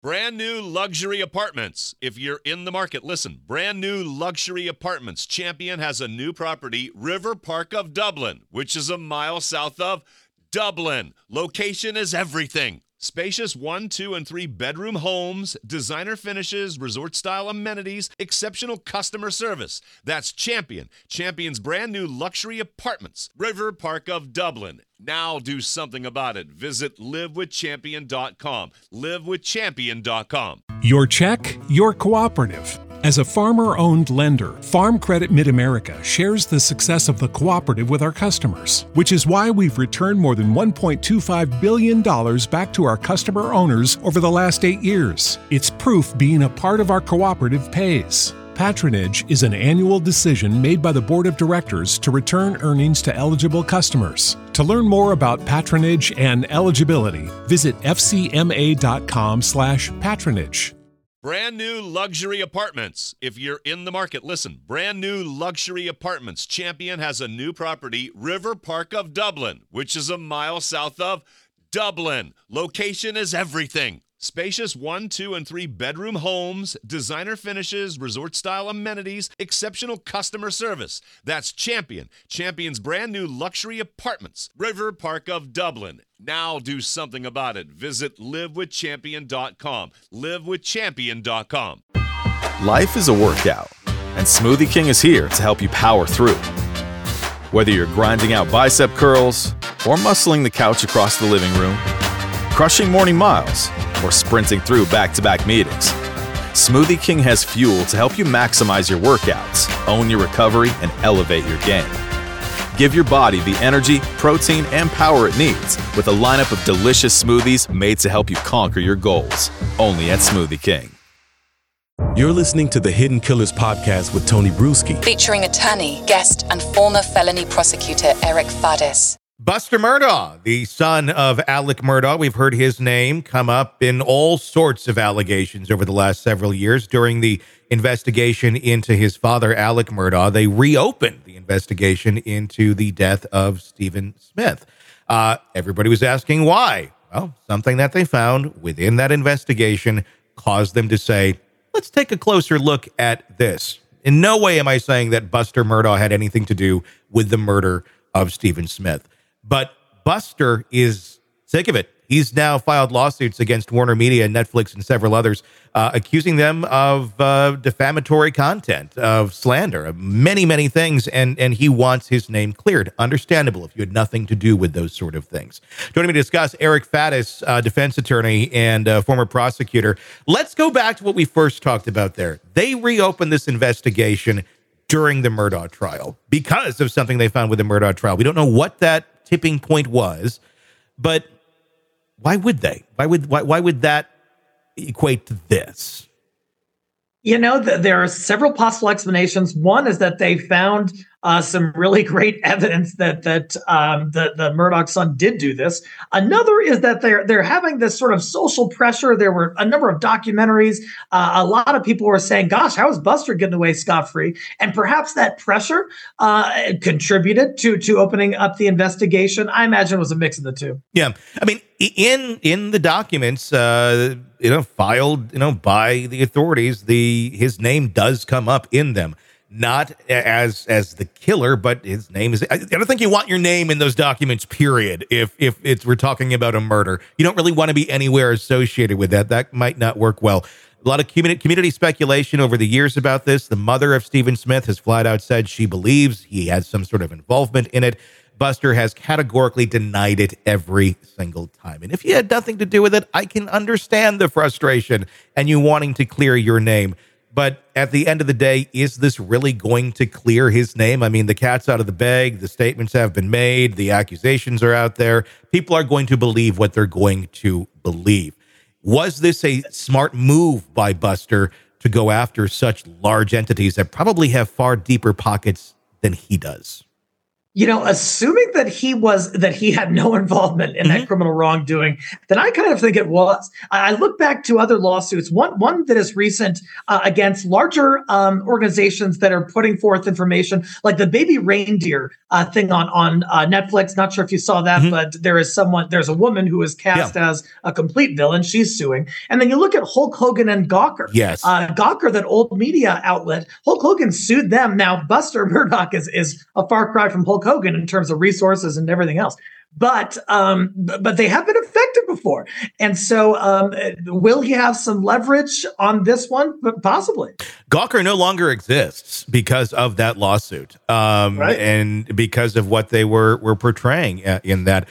Brand new luxury apartments. If you're in the market, listen. Brand new luxury apartments. Champion has a new property, River Park of Dublin, which is a mile south of Dublin. Location is everything. Spacious 1, 2, and 3 bedroom homes, designer finishes, resort-style amenities, exceptional customer service. That's Champion. Champion's brand new luxury apartments, River Park of Dublin. Now do something about it. Visit livewithchampion.com. livewithchampion.com. Your check, your cooperative. As a farmer-owned lender, Farm Credit Mid-America shares the success of the cooperative with our customers, which is why we've returned more than $1.25 billion back to our customer owners over the last 8 years. It's proof being a part of our cooperative pays. Patronage is an annual decision made by the Board of Directors to return earnings to eligible customers. To learn more about patronage and eligibility, visit fcma.com/patronage. Brand new luxury apartments. If you're in the market, listen. Brand new luxury apartments. Champion has a new property, River Park of Dublin, which is a mile south of Dublin. Location is everything. Spacious 1, 2, and 3 bedroom homes, designer finishes, resort-style amenities, exceptional customer service. That's Champion. Champion's brand new luxury apartments, River Park of Dublin. Now do something about it. Visit livewithchampion.com. livewithchampion.com. Life is a workout, and Smoothie King is here to help you power through. Whether you're grinding out bicep curls or muscling the couch across the living room, crushing morning miles, or sprinting through back-to-back meetings, Smoothie King has fuel to help you maximize your workouts, own your recovery, and elevate your game. Give your body the energy, protein, and power it needs with a lineup of delicious smoothies made to help you conquer your goals. Only at Smoothie King. You're listening to the Hidden Killers podcast with Tony Bruschi, featuring attorney, guest, and former felony prosecutor Eric Fadis. Buster Murdaugh, the son of Alec Murdaugh. We've heard his name come up in all sorts of allegations over the last several years. During the investigation into his father, Alec Murdaugh, they reopened the investigation into the death of Stephen Smith. Everybody was asking why. Well, something that they found within that investigation caused them to say, let's take a closer look at this. In no way am I saying that Buster Murdaugh had anything to do with the murder of Stephen Smith. But Buster is sick of it. He's now filed lawsuits against Warner Media, Netflix, and several others, accusing them of defamatory content, of slander, of many, many things, and he wants his name cleared. Understandable if you had nothing to do with those sort of things. Joining me to discuss, Eric Fadis, defense attorney and former prosecutor. Let's go back to what we first talked about there. They reopened this investigation during the Murdaugh trial because of something they found with the Murdaugh trial. We don't know what that tipping point was, but why would they? Why would that equate to this? You know, there are several possible explanations. One is that they found some really great evidence that the Murdaugh son did do this. Another is that they're having this sort of social pressure. There were a number of documentaries. A lot of people were saying, "Gosh, how is Buster getting away scot-free?" And perhaps that pressure contributed to opening up the investigation. I imagine it was a mix of the two. Yeah, I mean, in the documents, filed, by the authorities, his name does come up in them. Not as the killer, but his name is. I don't think you want your name in those documents, period. If we're talking about a murder, you don't really want to be anywhere associated with that. That might not work well. A lot of community speculation over the years about this. The mother of Stephen Smith has flat out said she believes he had some sort of involvement in it. Buster has categorically denied it every single time. And if you had nothing to do with it, I can understand the frustration and you wanting to clear your name. But at the end of the day, is this really going to clear his name? I mean, the cat's out of the bag. The statements have been made. The accusations are out there. People are going to believe what they're going to believe. Was this a smart move by Buster to go after such large entities that probably have far deeper pockets than he does? Assuming that he had no involvement in that criminal wrongdoing, then I kind of think it was. I look back to other lawsuits, one that is recent against larger organizations that are putting forth information, like the baby reindeer thing on Netflix. Not sure if you saw that, but there's a woman who is cast as a complete villain. She's suing. And then you look at Hulk Hogan and Gawker. Yes. Gawker, that old media outlet, Hulk Hogan sued them. Now, Buster Murdoch is a far cry from Hulk Hogan in terms of resources and everything else. But they have been affected before. And so will he have some leverage on this one? Possibly. Gawker no longer exists because of that lawsuit, right. And because of what they were portraying in that.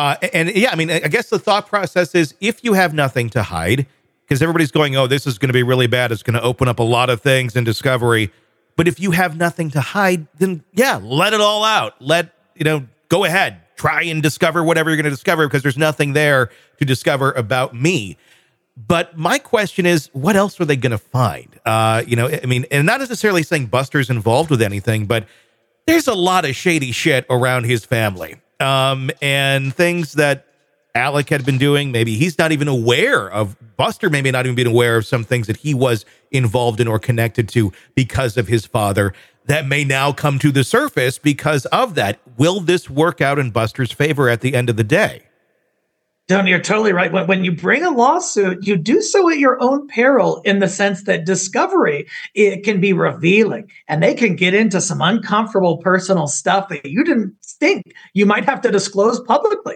I guess the thought process is, if you have nothing to hide, because everybody's going, oh, this is going to be really bad, it's going to open up a lot of things in Discovery. But if you have nothing to hide, then let it all out. Go ahead, try and discover whatever you're going to discover, because there's nothing there to discover about me. But my question is, what else are they going to find? And not necessarily saying Buster's involved with anything, but there's a lot of shady shit around his family. And things that Alec had been doing, maybe he's not even aware of. Buster maybe not even been aware of some things that he was involved in or connected to because of his father, that may now come to the surface because of that. Will this work out in Buster's favor at the end of the day? Tony, you're totally right. When you bring a lawsuit, you do so at your own peril, in the sense that Discovery, it can be revealing, and they can get into some uncomfortable personal stuff that you didn't think you might have to disclose publicly.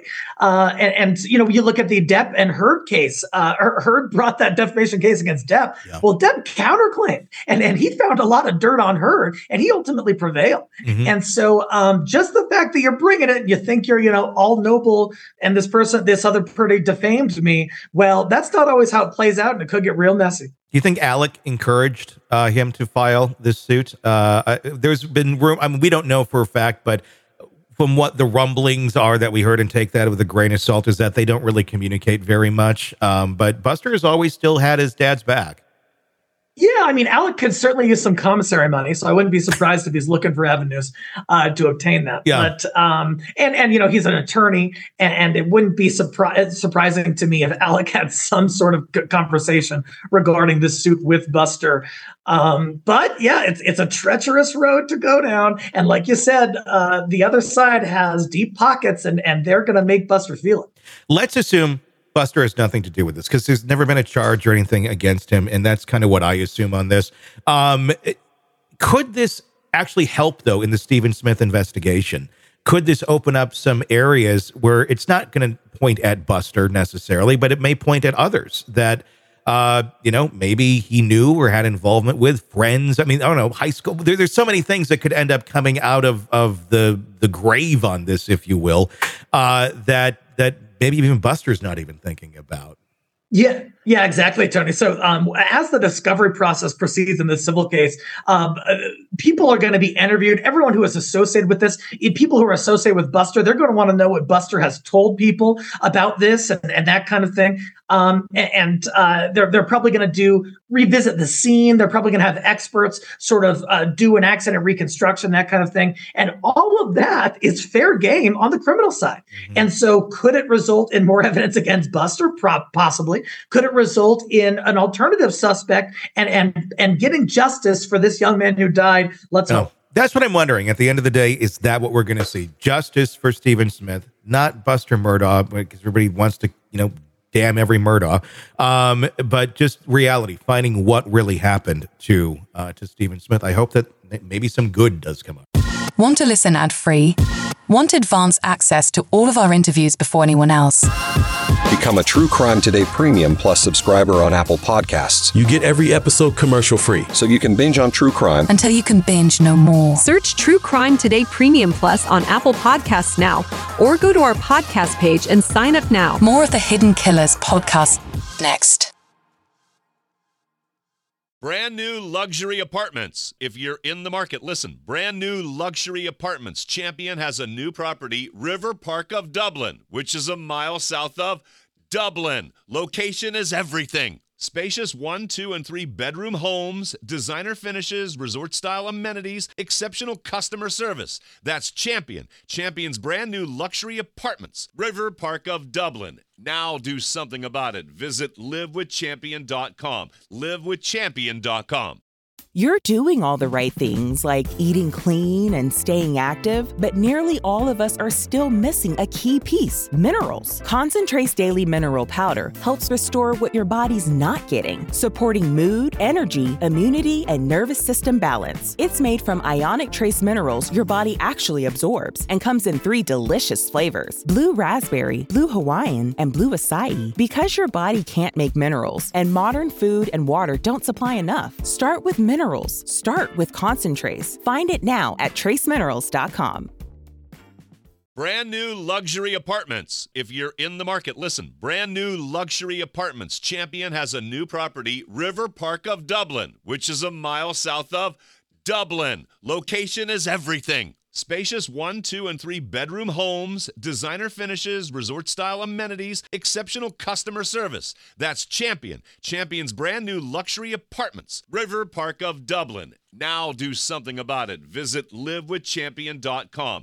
You look at the Depp and Heard case. Heard brought that defamation case against Depp. Yeah. Well, Depp counterclaimed, and he found a lot of dirt on Heard, and he ultimately prevailed. Mm-hmm. And so just the fact that you're bringing it, and you think you're, all noble, and this other party defamed me. Well, that's not always how it plays out, and it could get real messy. Do you think Alec encouraged him to file this suit? There's been room. I mean, we don't know for a fact, but from what the rumblings are that we heard, and take that with a grain of salt, is that they don't really communicate very much. But Buster has always still had his dad's back. Yeah, I mean, Alec could certainly use some commissary money, so I wouldn't be surprised if he's looking for avenues to obtain that. Yeah. But he's an attorney, and it wouldn't be surprising to me if Alec had some sort of conversation regarding this suit with Buster. But yeah, it's a treacherous road to go down, and like you said, the other side has deep pockets, and they're going to make Buster feel it. Let's assume Buster has nothing to do with this, because there's never been a charge or anything against him, and that's kind of what I assume on this. Could this actually help, though, in the Stephen Smith investigation? Could this open up some areas where it's not going to point at Buster necessarily, but it may point at others that, maybe he knew or had involvement with, friends? I mean, I don't know, high school. There's so many things that could end up coming out of the grave on this, if you will, that maybe even Buster's not even thinking about. Yeah, exactly, Tony. So as the discovery process proceeds in the civil case, people are going to be interviewed. Everyone who is associated with this, people who are associated with Buster, they're going to want to know what Buster has told people about this and that kind of thing. They're probably going to revisit the scene. They're probably going to have experts sort of do an accident reconstruction, that kind of thing. And all of that is fair game on the criminal side. Mm-hmm. And so could it result in more evidence against Buster? Possibly. Could it result in an alternative suspect and getting justice for this young man who died? Let's hope. That's what I'm wondering. At the end of the day, is that what we're going to see? Justice for Stephen Smith, not Buster Murdaugh, because everybody wants to, damn every Murdaugh, but just reality, finding what really happened to Stephen Smith. I hope that maybe some good does come up. Want to listen ad-free? Want advanced access to all of our interviews before anyone else? Become a True Crime Today Premium Plus subscriber on Apple Podcasts. You get every episode commercial-free, so you can binge on true crime until you can binge no more. Search True Crime Today Premium Plus on Apple Podcasts now, or go to our podcast page and sign up now. More of the Hidden Killers podcast next. Brand new luxury apartments. If you're in the market, listen. Brand new luxury apartments. Champion has a new property, River Park of Dublin, which is a mile south of Dublin. Location is everything. Spacious 1, 2, and 3 bedroom homes, designer finishes, resort-style amenities, exceptional customer service. That's Champion. Champion's brand new luxury apartments. River Park of Dublin. Now do something about it. Visit livewithchampion.com. Livewithchampion.com. You're doing all the right things, like eating clean and staying active, but nearly all of us are still missing a key piece: minerals. Concentrate's Daily Mineral Powder helps restore what your body's not getting, supporting mood, energy, immunity, and nervous system balance. It's made from ionic trace minerals your body actually absorbs and comes in 3 delicious flavors: blue raspberry, blue Hawaiian, and blue acai. Because your body can't make minerals, and modern food and water don't supply enough, start with minerals. Start with Concentrace. Find it now at traceminerals.com. Brand new luxury apartments. If you're in the market, listen. Brand new luxury apartments. Champion has a new property, River Park of Dublin, which is a mile south of Dublin. Location is everything. Spacious 1, 2, and 3 bedroom homes, designer finishes, resort-style amenities, exceptional customer service. That's Champion. Champion's brand new luxury apartments. River Park of Dublin. Now do something about it. Visit livewithchampion.com.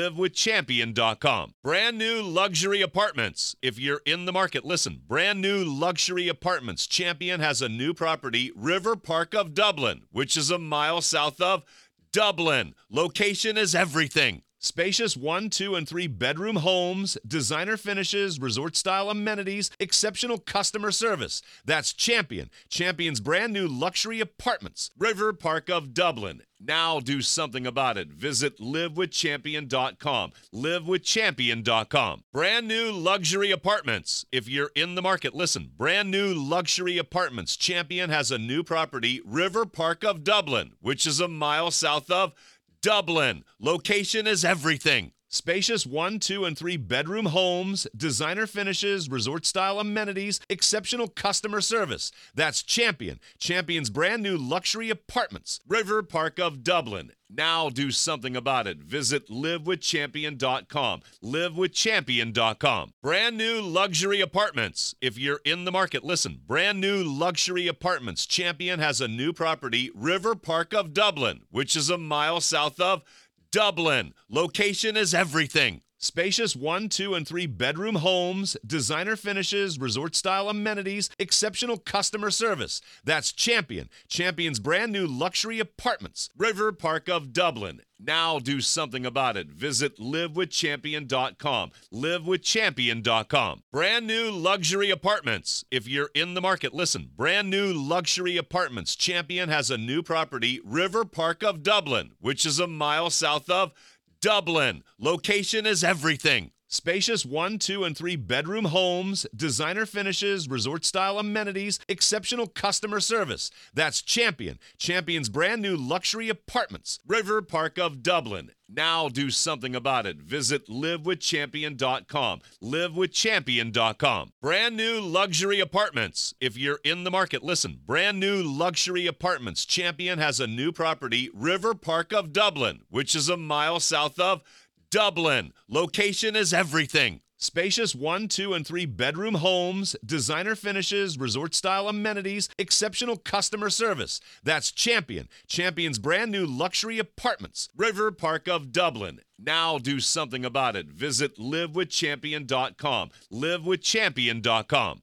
Livewithchampion.com. Brand new luxury apartments. If you're in the market, listen. Brand new luxury apartments. Champion has a new property, River Park of Dublin, which is a mile south of Dublin. Location is everything. Spacious 1, 2, and 3 bedroom homes, designer finishes, resort-style amenities, exceptional customer service. That's Champion. Champion's brand new luxury apartments. River Park of Dublin. Now do something about it. Visit livewithchampion.com. Livewithchampion.com. Brand new luxury apartments. If you're in the market, listen. Brand new luxury apartments. Champion has a new property, River Park of Dublin, which is a mile south of Dublin. Location is everything. Spacious 1, 2, and 3 bedroom homes, designer finishes, resort-style amenities, exceptional customer service. That's Champion. Champion's brand new luxury apartments. River Park of Dublin. Now do something about it. Visit livewithchampion.com. Livewithchampion.com. Brand new luxury apartments. If you're in the market, listen. Brand new luxury apartments. Champion has a new property, River Park of Dublin, which is a mile south of Dublin. Location is everything. Spacious 1, 2, and 3 bedroom homes, designer finishes, resort-style amenities, exceptional customer service. That's Champion. Champion's brand new luxury apartments. River Park of Dublin. Now do something about it. Visit livewithchampion.com. Livewithchampion.com. Brand new luxury apartments. If you're in the market, listen. Brand new luxury apartments. Champion has a new property, River Park of Dublin, which is a mile south of Dublin. Location is everything. Spacious 1, 2, and 3 bedroom homes, designer finishes, resort-style amenities, exceptional customer service. That's Champion. Champion's brand new luxury apartments. River Park of Dublin. Now do something about it. Visit livewithchampion.com. Livewithchampion.com. Brand new luxury apartments. If you're in the market, listen. Brand new luxury apartments. Champion has a new property, River Park of Dublin, which is a mile south of Dublin. Location is everything. Spacious 1, 2, and 3 bedroom homes, designer finishes, resort-style amenities, exceptional customer service. That's Champion. Champion's brand new luxury apartments. River Park of Dublin. Now do something about it. Visit livewithchampion.com. Livewithchampion.com.